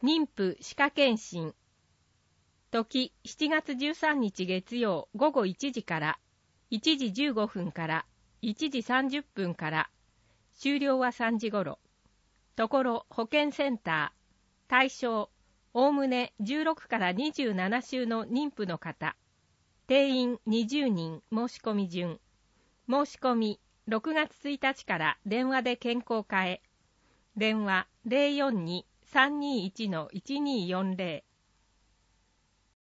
妊婦歯科検診。時7月13日月曜午後1時から1時15分から1時30分から、終了は3時ごろ。ところ保健センター。対象おおむね16から27週の妊婦の方。定員20人。申し込み順。申し込み6月1日から電話で健康課へ。電話 042-321-1240